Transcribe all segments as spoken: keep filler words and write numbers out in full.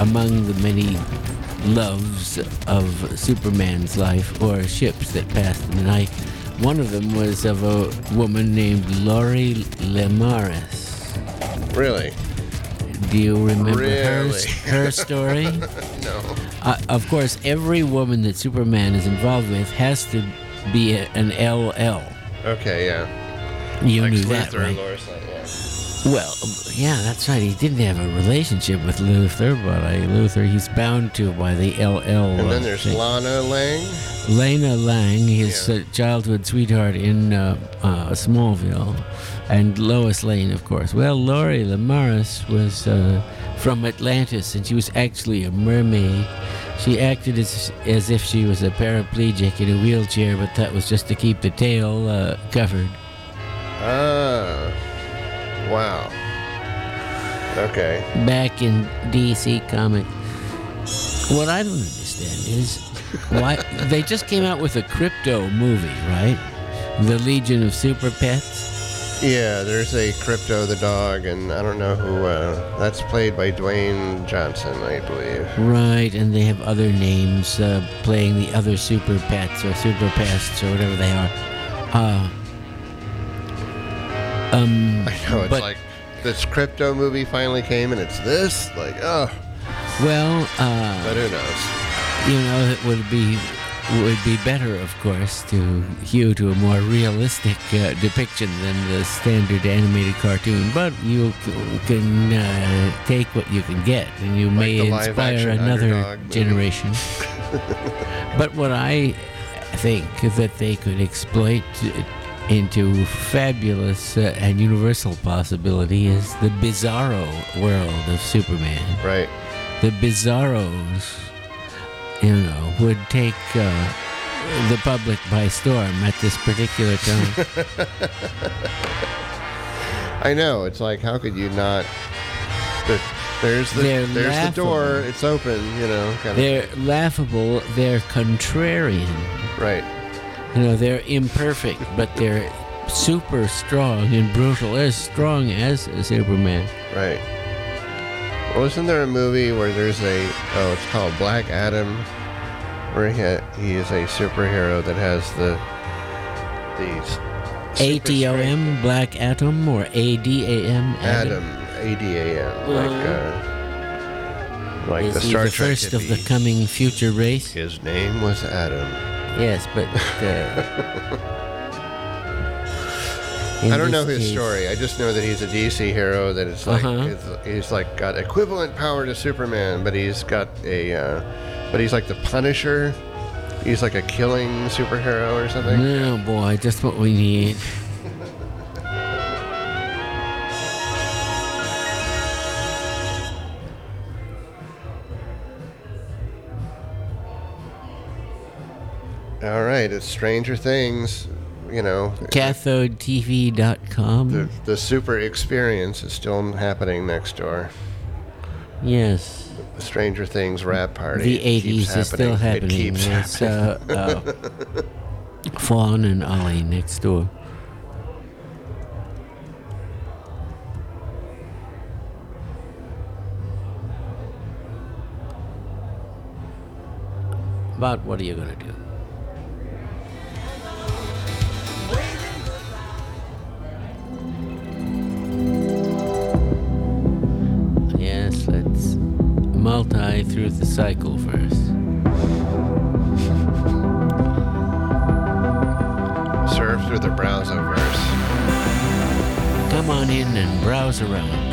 among the many loves of Superman's life, or ships that passed in the night, one of them was of a woman named Laurie Lemaris. Really? Do you remember really? her, her story? No. Uh, of course, every woman that Superman is involved with has to be a, an L L. Okay, yeah. You Lex knew that, Luthor right? and Lois Lane, yeah. Well, yeah, that's right. He didn't have a relationship with Luthor, but I, Luthor, he's bound to by the L L. And then uh, there's thing. Lana Lang. Lena Lang, his Yeah. uh, childhood sweetheart in uh, uh, Smallville, and Lois Lane, of course. Well, Laurie Lemaris was uh, from Atlantis, and she was actually a mermaid. She acted as as if she was a paraplegic in a wheelchair, but that was just to keep the tail uh, covered. Ah. Wow. Okay. Back in D C Comics. What I don't understand is why they just came out with a Crypto movie, right? The Legion of Super Pets. Yeah, there's a Crypto the dog, and I don't know who. Uh, that's played by Dwayne Johnson, I believe. Right, and they have other names uh, playing the other Super Pets or Super Pests or whatever they are. Uh, um, I know, it's but, like this Crypto movie finally came, and it's this. Like, oh. Well, uh, But who knows? you know, it would be would be better, of course, to hew to a more realistic uh, depiction than the standard animated cartoon. But you c- can uh, take what you can get, and you Like may the live inspire action another Underdog movie. generation. But what I think that they could exploit into fabulous uh, and universal possibility is the bizarro world of Superman. Right. The Bizarros, you know, would take uh, the public by storm at this particular time. I know. It's like, how could you not? The, there's the They're there's laughable. the door. It's open. You know. Kind They're laughable, they're contrarian. of. Right. You know, they're imperfect, but they're super strong and brutal, as strong as Superman. Right. Wasn't there a movie where there's a oh it's called Black Adam, where he ha, he is a superhero that has the these A T O M, Black Atom, or A D A M, Adam A D A M like uh, like Is the he Star the Trek first of the hippie. coming future race? His name was Adam. Yes, but uh, in I don't know this his case- story. I just know that he's a D C hero. That it's like Uh-huh. it's, he's like got equivalent power to Superman, but he's got a, uh, but he's like the Punisher. He's like a killing superhero or something. Oh boy, just what we need. All right, it's Stranger Things. You know, cathode T V dot com. the the super experience is still happening next door. Yes. The Stranger Things rap party. The It eighties keeps is still It happening. keeps It's happening. uh, uh, Fawn and Ollie next door. But what are you going to do? Yes, let's multi through the cycle first. Surf through the browserverse. Come on in and browse around.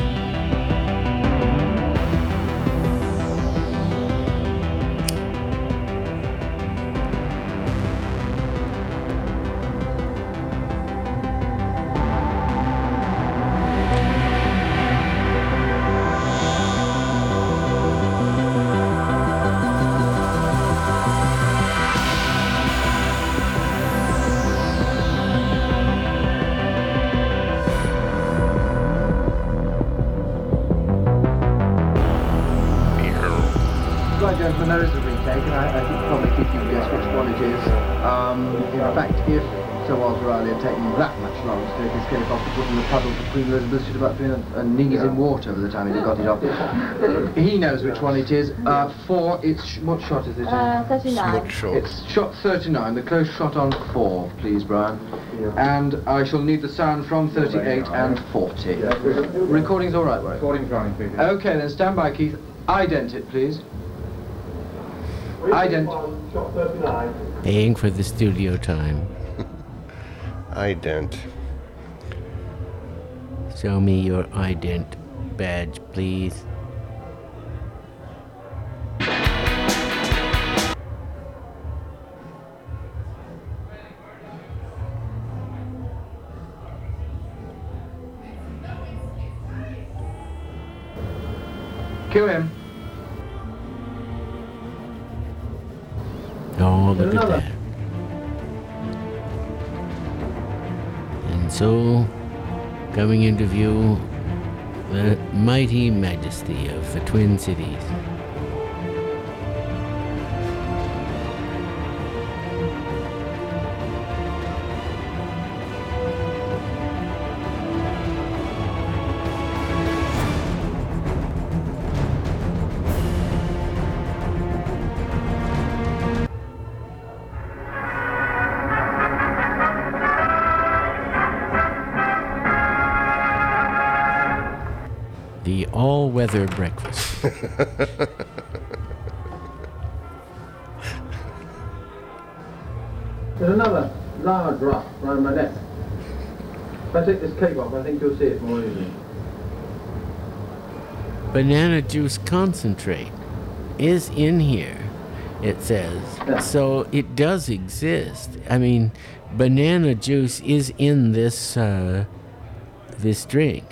Right, gentlemen, those have been taken. I, I think probably think you can guess which one it is. Um, in fact, if Sir Walter Raleigh had taken that much longer to take his cape off to put in the puddle for Queen Elizabeth. She'd about been a, a knees yeah. in water by the time he got it off. He knows which one it is. Uh, four, it's, sh what shot is it? Uh, thirty-nine. Shot. It's shot thirty-nine, the close shot on four, please, Brian. Yeah. And I shall need the sound from thirty-eight and forty. Yeah. Recording's all right, Warwick? Recording's running, please. Okay, then stand by, Keith. Ident it, please. Ident. Paying for the studio time. Ident. Show me your ident badge, please. Cue him. Oh, look at that. And so, coming into view, the mighty majesty of the Twin Cities. The all-weather breakfast. There's another large ruff around my neck. If I take this cape off, I think you'll see it more easily. Banana juice concentrate is in here, it says. Yeah. So it does exist. I mean, banana juice is in this uh, this drink.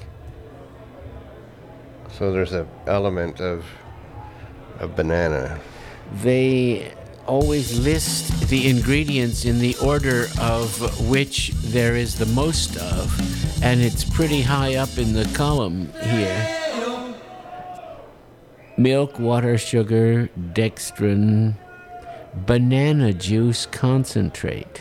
So there's an element of a banana. They always list the ingredients in the order of which there is the most of, and it's pretty high up in the column here. Milk, water, sugar, dextrin, banana juice concentrate,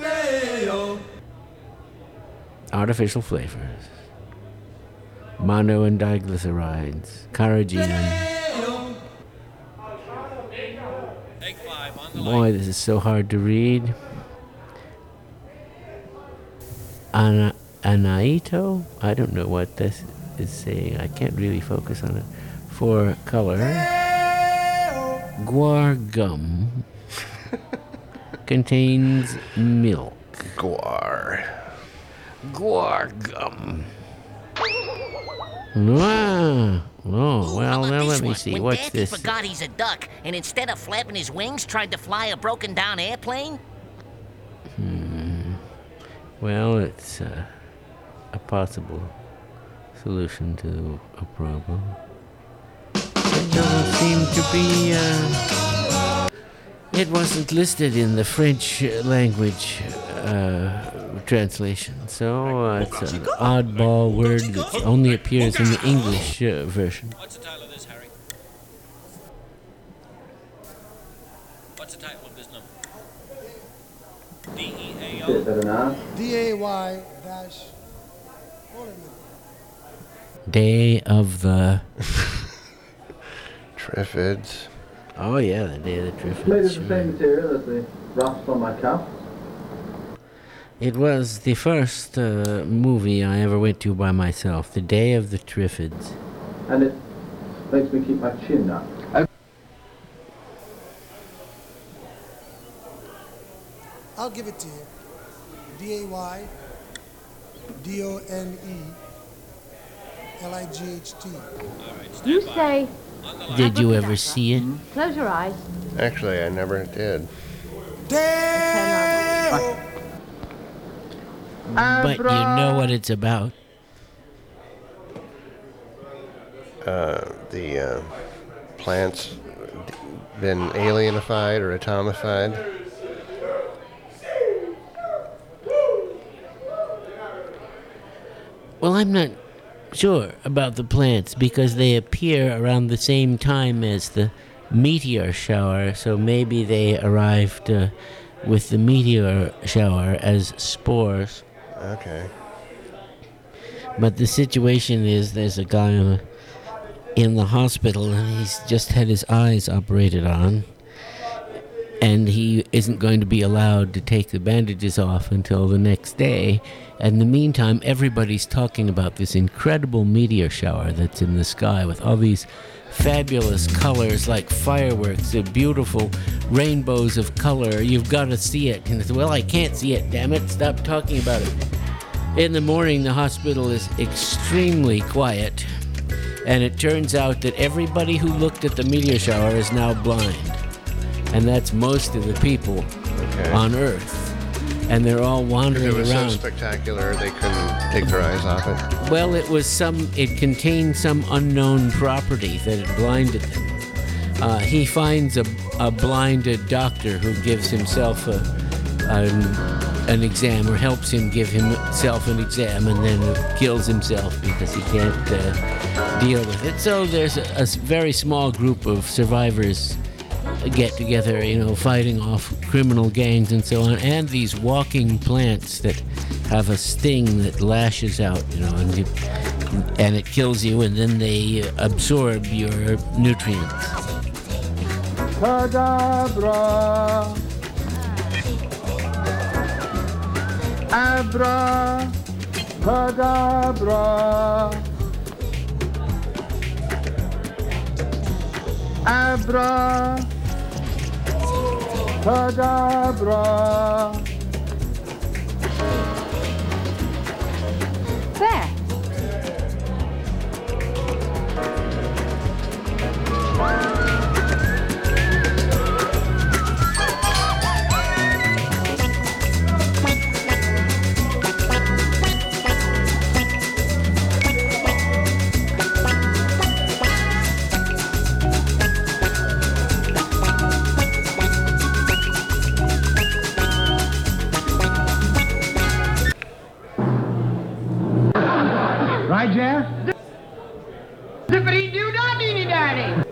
artificial flavors, mono and diglycerides, carrageenan. Boy, this is so hard to read. Ana Anaito? I don't know what this is saying. I can't really focus on it. For color, guar gum contains milk. Guar. Guar gum. Wow. Oh, well, now let me one? see. When What's Daffy this? forgot he's a duck, and instead of flapping his wings, tried to fly a broken-down airplane? Hmm. Well, it's uh, a possible solution to a problem. It doesn't seem to be. Uh, it wasn't listed in the French language uh, translation, so uh, it's an oddball word that only appears in the English uh, version. What's the title of this, Harry? What's the title of this number? D E A O? D A Y dash. Day of the Triffids. Oh yeah, the Day of the Made of Triffids. the Sure. same material as the ruffs on my cuff. It was the first uh, movie I ever went to by myself, The Day of the Triffids. And it makes me keep my chin up. I'll give it to you. D A Y D O N E L I G H T. You say, Did you ever see it? close your eyes. Actually, I never did. Damn! But you know what it's about. Uh, the uh, plants been alienified or atomified. Well, I'm not sure about the plants because they appear around the same time as the meteor shower, so maybe they arrived uh, with the meteor shower as spores. Okay. But the situation is there's a guy in, a, in the hospital and he's just had his eyes operated on. And he isn't going to be allowed to take the bandages off until the next day. And in the meantime, everybody's talking about this incredible meteor shower that's in the sky with all these fabulous colors like fireworks, the beautiful rainbows of color. You've got to see it. And it's, well, I can't see it, damn it. Stop talking about it. In the morning, the hospital is extremely quiet. And it turns out that everybody who looked at the meteor shower is now blind. And that's most of the people Okay. on Earth. And they're all wandering It was around. so spectacular they couldn't take their eyes off it. Well, it was some, it contained some unknown property that had blinded them. Uh, he finds a, a blinded doctor who gives himself a, an, an exam or helps him give himself an exam and then kills himself because he can't uh, deal with it. So there's a, a very small group of survivors get together, you know, fighting off criminal gangs and so on, and these walking plants that have a sting that lashes out, you know, and, you, and it kills you, and then they absorb your nutrients. Kadabra. Abra. Kadabra. Abra. Kadabra. There. Right, Jeff? Zippity-doo-dah-dee-dee-daddy.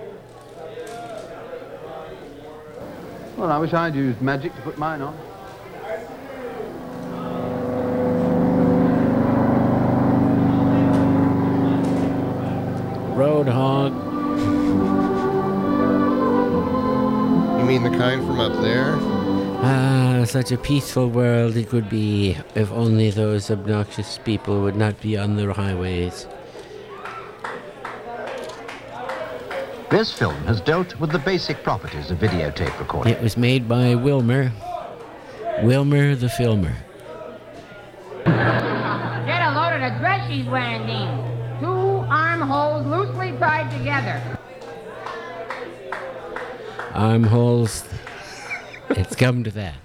Well, I wish I'd used magic to put mine on. Roadhog. You mean the kind from up there? Ah, such a peaceful world it would be if only those obnoxious people would not be on the highways. This film has dealt with the basic properties of videotape recording. It was made by Wilmer. Wilmer the Filmer. Get a load of the dress she's wearing, Dean. Two armholes loosely tied together. Armholes. It's come to that.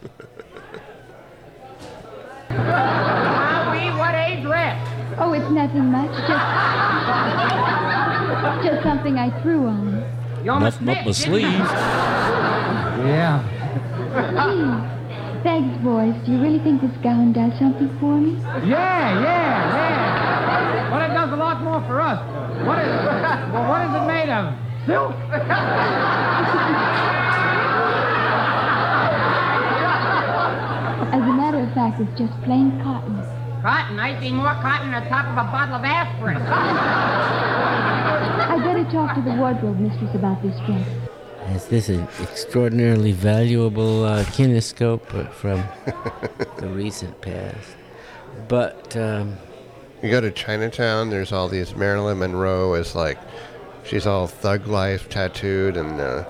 Howie, what age left? Oh, it's nothing much. Just, just something I threw on. You're Nothing up my sleeve. Yeah. Gee, thanks, boys. Do you really think this gown does something for me? Yeah, yeah, yeah. Well, it does a lot more for us. What is, well, what is it made of? Silk? As a matter of fact, it's just plain cotton. Cotton? I see more cotton on the top of a bottle of aspirin. I'd better talk to the wardrobe mistress about this dress. Is this an extraordinarily valuable uh, kinescope uh, from the recent past? But, um... You go to Chinatown, there's all these Marilyn Monroe is like, she's all thug life tattooed and, uh...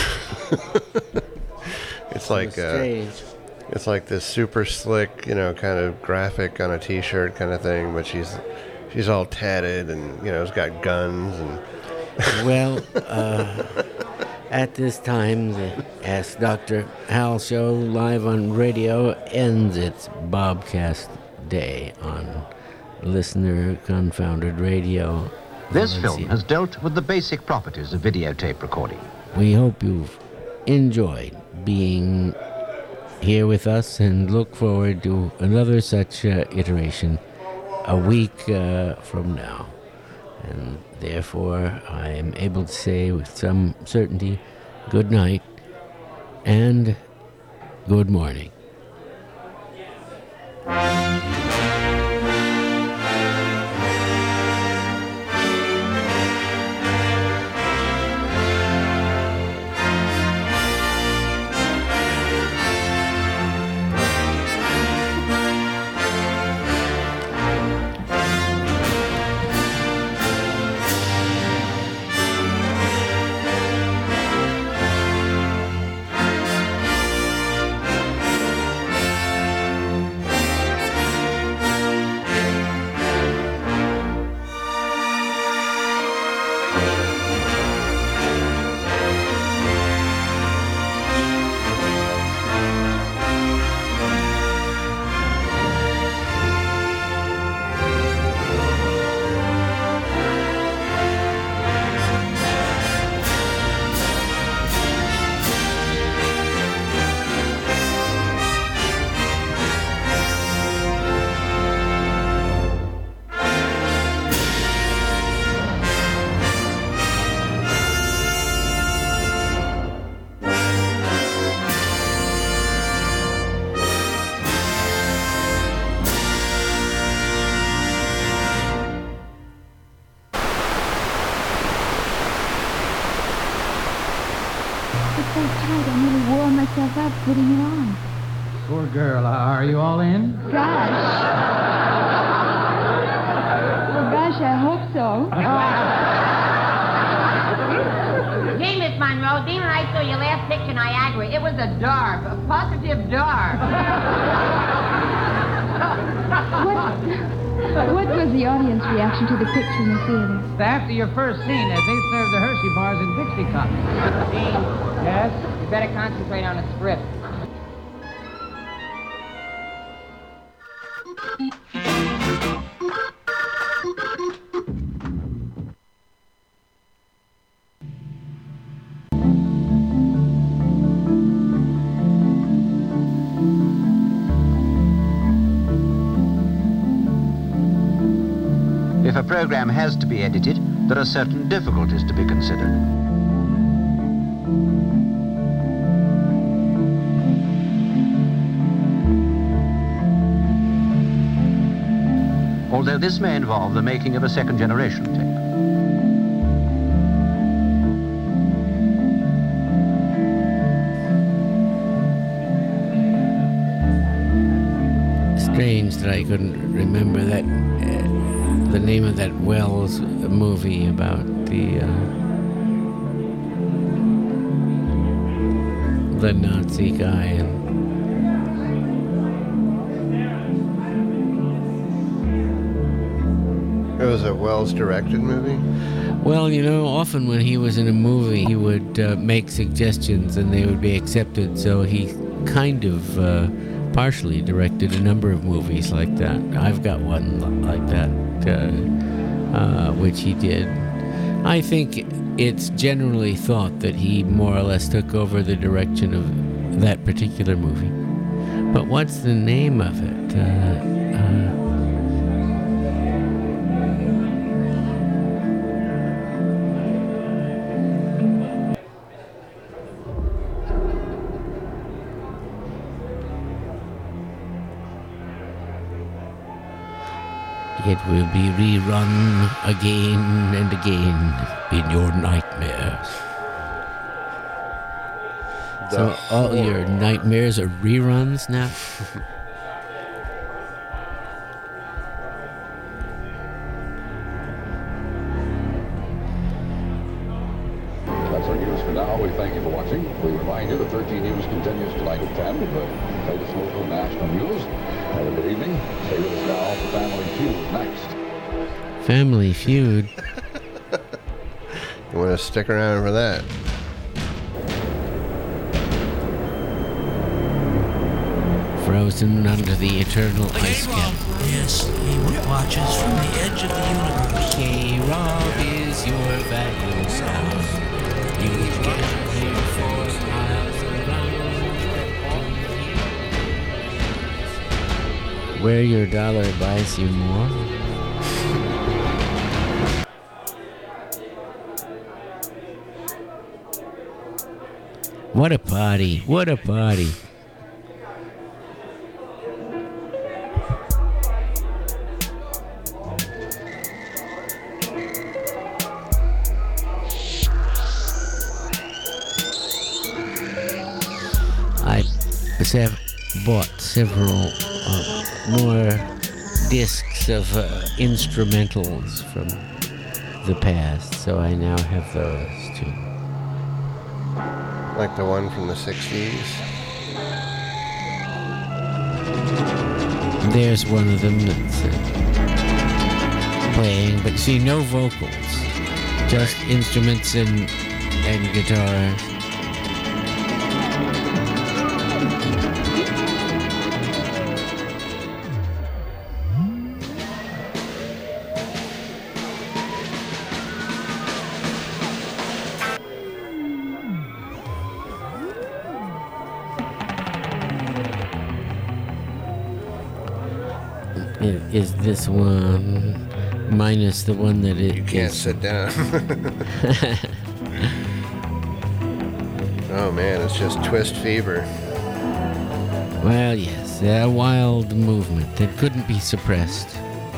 it's like, uh... strange. It's like this super slick, you know, kind of graphic on a T-shirt kind of thing, but she's she's all tatted and, you know, it's got guns and... Well, uh, at this time, the Ask Doctor Hal show live on radio ends its Bobcast Day on Listener Confounded Radio. This Let's film see. has dealt with the basic properties of videotape recording. We hope you've enjoyed being here with us and look forward to another such uh, iteration a week uh, from now. And therefore, I am able to say with some certainty, good night, and Good morning. It's so tight, I nearly wore myself out putting it on. Poor girl. Uh, are you all in? Gosh. Well, gosh, I hope so. Gee, Miss Monroe, Dean and I saw your last picture, Niagara. It was a dark, a positive dark. What, what was the audience reaction to the picture in the theater? After your first scene, as they served the Hershey bars in Dixie cups. Dean, Yes? you better concentrate on the script. If a program has to be edited, there are certain difficulties to be considered. Although this may involve the making of a second generation tape. Strange that I couldn't remember that uh, the name of that Wells movie about the uh, the Nazi guy and It was a Wells-directed movie? well, you know, often when he was in a movie, he would uh, make suggestions and they would be accepted. So he kind of uh, partially directed a number of movies like that. I've got one like that, uh, uh, which he did. I think it's generally thought that he more or less took over the direction of that particular movie. But what's the name of it? Uh, uh, It will be rerun again and again in your nightmares. The so all horror. your nightmares are reruns now? That's our news for now. We thank you for watching. We remind you that thirteen News continues tonight at ten with the latest local national news. Have a good evening. Stay with us now for Family Feud next. Family Feud? You want to stick around for that? Frozen under the eternal ice cap. Yes, he watches from the edge of the universe. K-Rob is your value sound. You get here for miles around. Where your dollar buys you more. What a party. What a party. sev- bought several uh, more discs of uh, instrumentals from the past, so I now have those too. Like the one from the sixties? There's one of them that's uh, playing, but see, no vocals, just right. instruments and and guitars. Is this one minus the one that it You can't is. sit down. Oh man, it's just twist fever. Well, yes, a wild movement that couldn't be suppressed.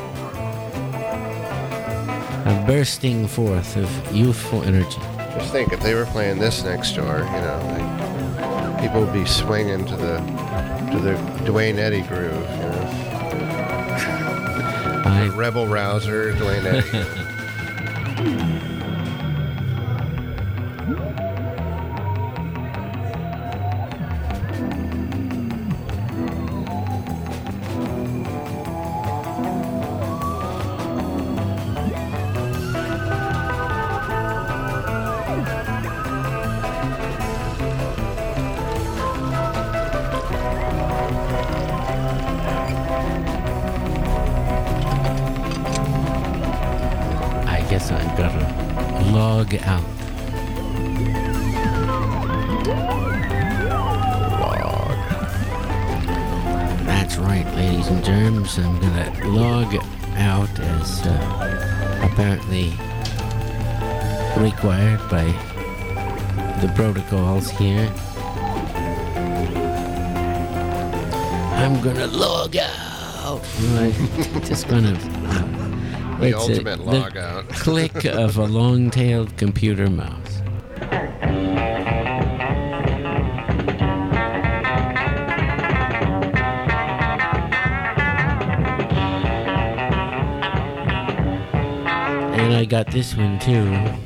A bursting forth of youthful energy. Just think, if they were playing this next door, you know, like, people would be swinging to the to the Dwayne Eddy groove, you know. I, the Rebel Rouser, Dwayne Eddy. guess I've got to log out. Log. That's right, ladies and germs. I'm going to log out as uh, apparently required by the protocols here. I'm going to log out. I'm just going to... Uh, The ultimate a, log the out. click of a long-tailed computer mouse. And I got this one too.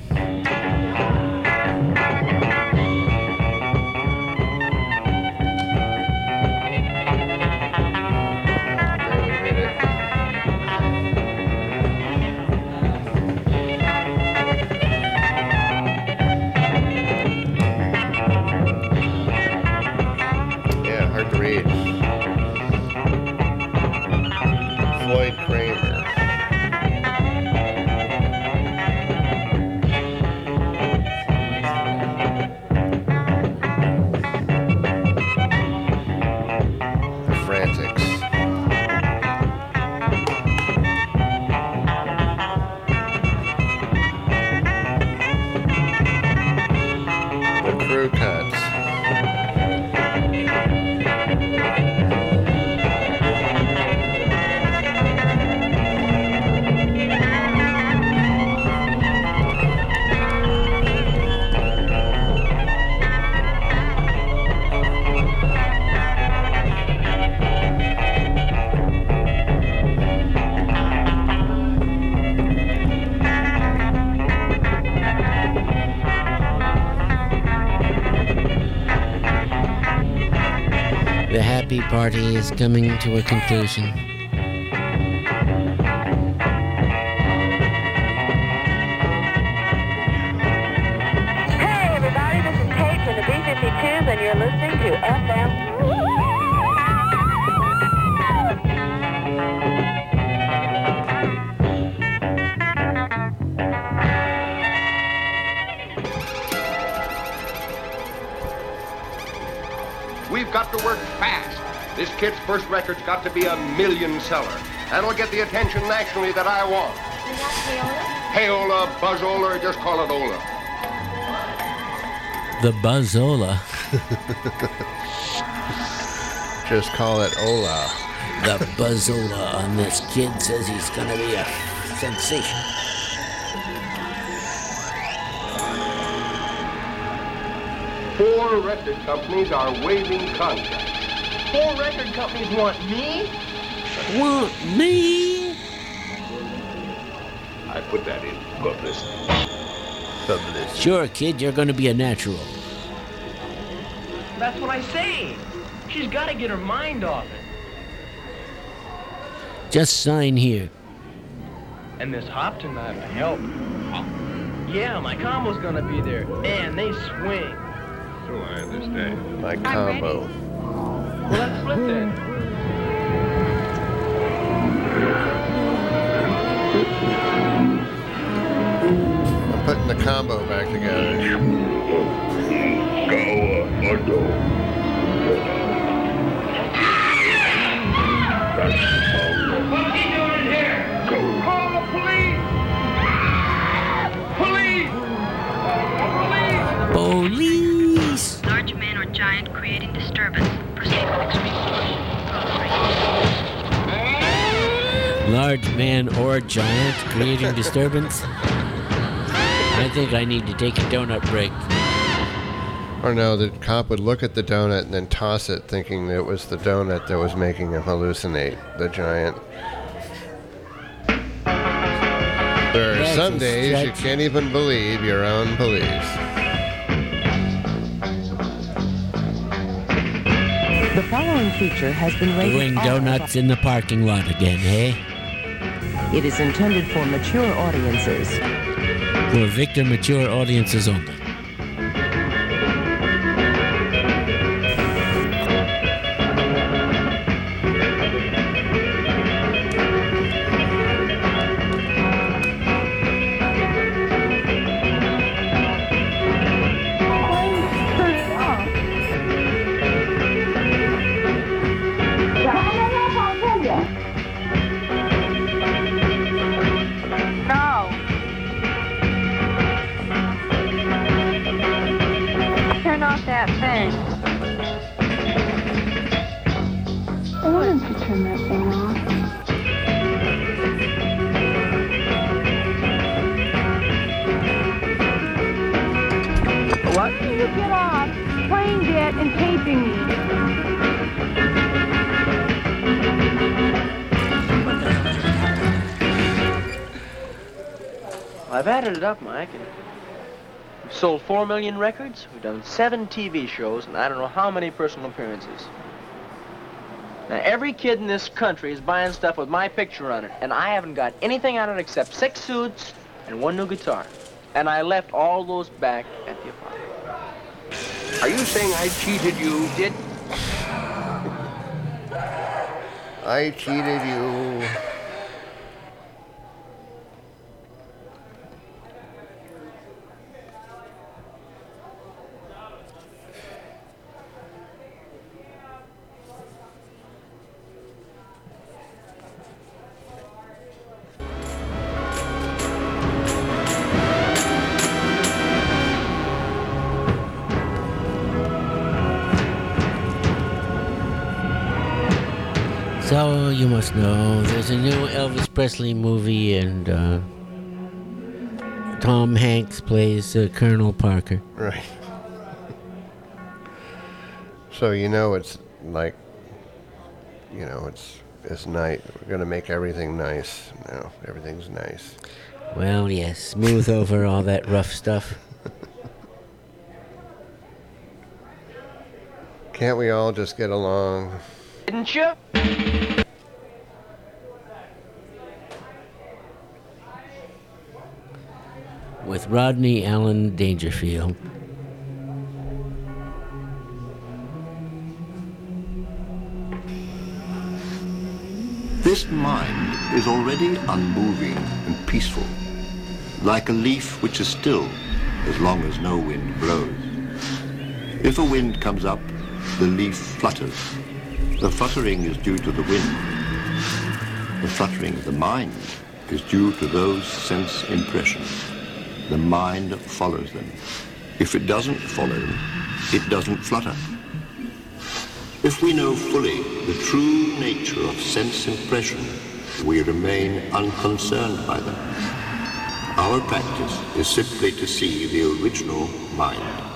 The happy party is coming to a conclusion. Hey everybody, this is Kate from the B fifty-twos and you're listening to F M. We've got to work fast. This kid's first record's got to be a million seller. That'll get the attention nationally that I want. Is that Payola, Buzzola, or just call it Ola. The Buzzola. Just call it Ola. The Buzzola on this kid says he's gonna be a sensation. Four record companies are waiving contracts. four record companies want me? Want me? I put that in publicity. Publicity. Sure, kid, you're gonna be a natural. That's what I say. She's got to get her mind off it. Just sign here. And this Hopton knife to help. Yeah, my combo's gonna be there. Man, they swing. So I understand. My combo. Well, let's split then. I'm putting the combo back together. What's he doing in here? Call the police! Police! Police! Large man or giant creating disturbance. Proceed with extreme caution. Large man or giant creating disturbance? I think I need to take a donut break. Or no, the cop would look at the donut and then toss it, thinking that it was the donut that was making him hallucinate, the giant. There are That's some a days you stretch. can't even believe your own police. The following feature has been rated Doing R. donuts in the parking lot again, hey? It is intended for mature audiences. For Victor mature audiences only. No. Turn off that thing. I wanted to turn that thing off. What? Why don't you get off playing that and taping me? I've added it up, Mike, and we've sold four million records, we've done seven T V shows, and I don't know how many personal appearances. Now, every kid in this country is buying stuff with my picture on it, and I haven't got anything on it except six suits and one new guitar. And I left all those back at the apartment. Are you saying I cheated you? Did? I cheated you. So, you must know, there's a new Elvis Presley movie, and uh, Tom Hanks plays uh, Colonel Parker. Right. So you know it's like, you know, it's it's night. We're gonna make everything nice. No, everything's nice. Well, yes, smooth over all that rough stuff. Can't we all just get along? Didn't you? With Rodney Allen Dangerfield. This mind is already unmoving and peaceful, like a leaf which is still as long as no wind blows. If a wind comes up, the leaf flutters. The fluttering is due to the wind. The fluttering of the mind is due to those sense impressions. The mind follows them. If it doesn't follow them, it doesn't flutter. If we know fully the true nature of sense impression, we remain unconcerned by them. Our practice is simply to see the original mind.